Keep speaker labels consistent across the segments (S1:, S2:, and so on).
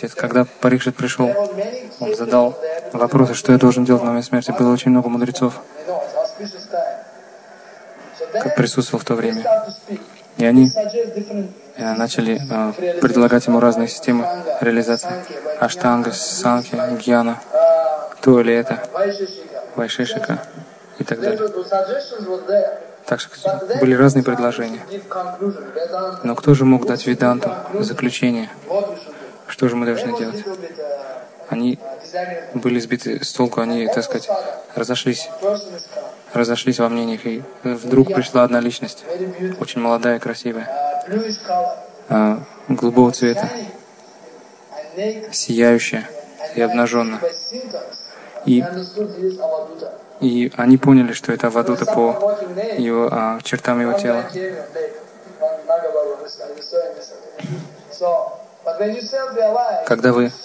S1: отец. Когда Парикшит пришел, он задал вопросы, что я должен делать на момент смерти. Было очень много мудрецов, как присутствовал в то время. И они начали предлагать ему разные системы реализации. Аштанга, Санхи, Гьяна, то или это, Вайшешика и так далее. Так что были разные предложения. Но кто же мог дать Веданту заключение? Что же мы должны делать? Они были сбиты с толку, они, так сказать, разошлись во мнениях. И вдруг пришла одна личность, очень молодая, красивая, голубого цвета, сияющая и обнаженная. И они поняли, что это Авадута по чертам его тела. Когда вы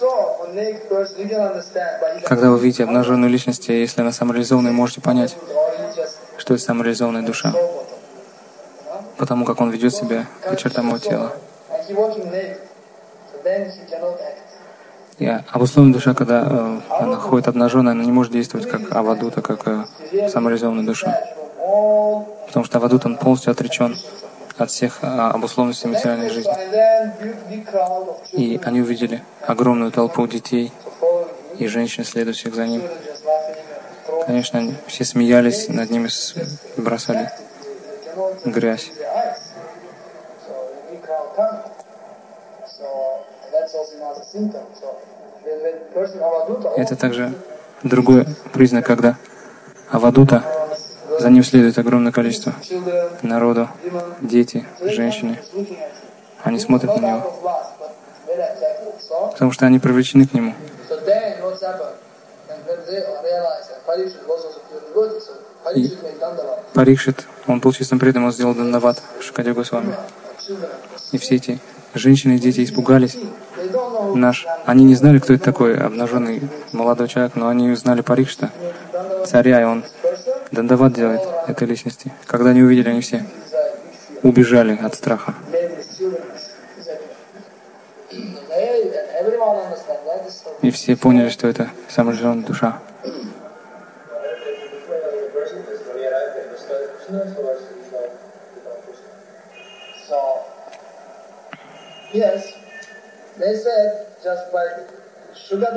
S1: видите обнаженную личность, если она самореализованная, можете понять, что это самореализованная душа, потому как он ведет себя по чертам его тела. И обусловленная душа, когда она ходит обнаженная, она не может действовать как Авадута, как самореализованная душа. Потому что Авадута, он полностью отречен от всех обусловленностей материальной жизни. И они увидели огромную толпу детей и женщин, следующих за ним. Конечно, они все смеялись над ними, бросали грязь. Это также другой признак, когда Авадута, за ним следует огромное количество народу, дети, женщины. Они смотрят на него, потому что они привлечены к нему. И Парикшит, он был чистым преданным, он сделал Дандават Шукадев Госвами. И все эти женщины и дети испугались. Они не знали, кто это такой обнаженный молодой человек, но они знали Парикшита, царя, и он Дандават делает этой личности. Когда они увидели, они все убежали от страха. И все поняли, что это самореализованная душа.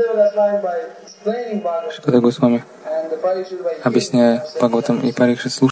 S1: Шукадев Госвами, объясняя Бхагаватам, и Парикшит слушал